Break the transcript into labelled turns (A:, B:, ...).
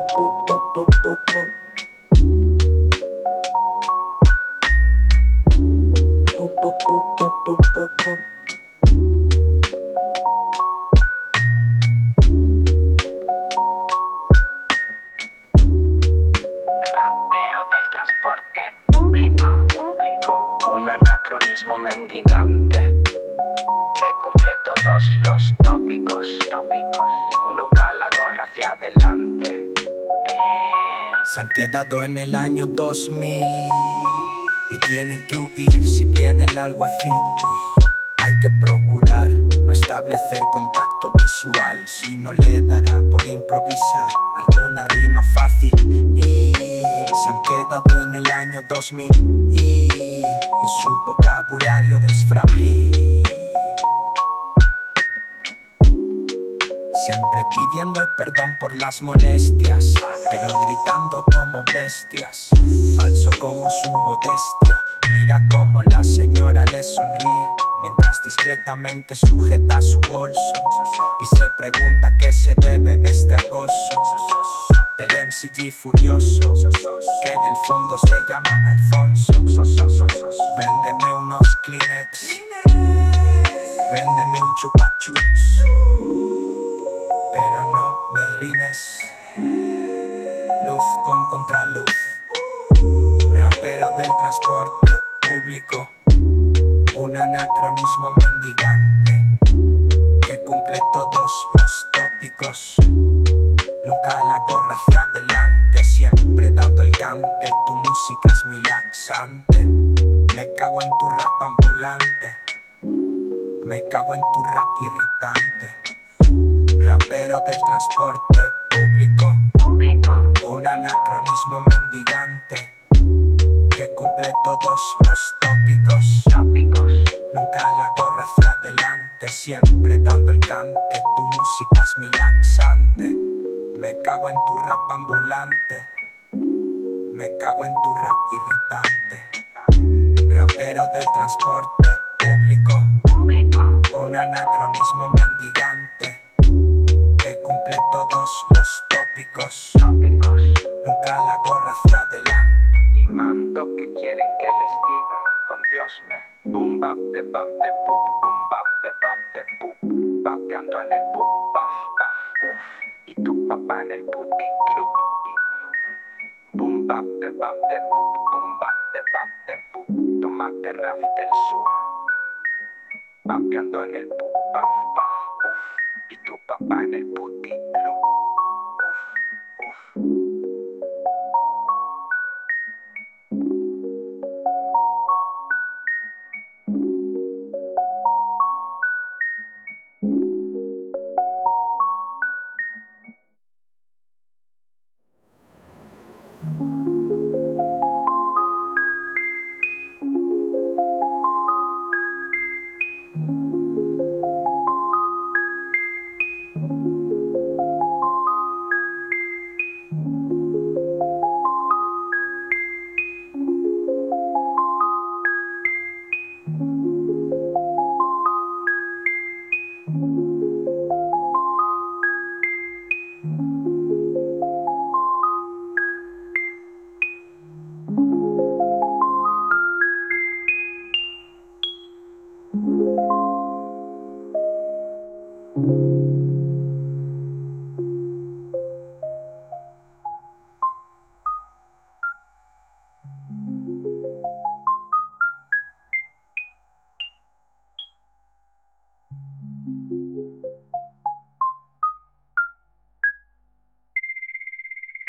A: del transporte público, un anacronismo mendigante que cumple todos los tópicos, nunca la gorra hacia adelante. Se han quedado en el año 2000 y tienen que huir si viene el alguacil. Hay que procurar no establecer contacto visual, si no le dará por improvisar alguna rima fácil. Y se han quedado en el año 2000 y en su vocabulario desfragil, siempre pidiendo el perdón por las molestias, pero gritando como bestias, falso como su modestia. Mira cómo la señora le sonríe mientras discretamente sujeta su bolso y se pregunta qué se debe este gozo del MCG furioso, que en el fondo se llama Alfonso. Véndeme unos Kleenex, véndeme un chupachups, pero no me orines. Luz con contraluz, rapero del transporte público, un anacronismo mendigante que cumple todos los tópicos. Nunca la gorra hacia adelante, siempre dando el cante. Tu música es muy laxante. Me cago en tu rap ambulante, me cago en tu rap irritante. Rapero del transporte público, un anacronismo mendigante que cumple todos los tópicos. Nunca la gorra hacia adelante, siempre dando el cante. Tu música es mi laxante. Me cago en tu rap ambulante, me cago en tu rap irritante. Rapero del transporte público, un anacronismo mendigante que cumple todos los tópicos. Nunca la gorra hacia adelante. Y mando que quieren que les diga con Dios me boom bap de bap de boom, boom bap de bap de boom, bapeando en el boom bap bap, y tu papá en el puti club. Boom bap de bap de boom bap de bap de boom, tomate rap del sur, bapeando en el boom bap bap, y tu papá en el puti club.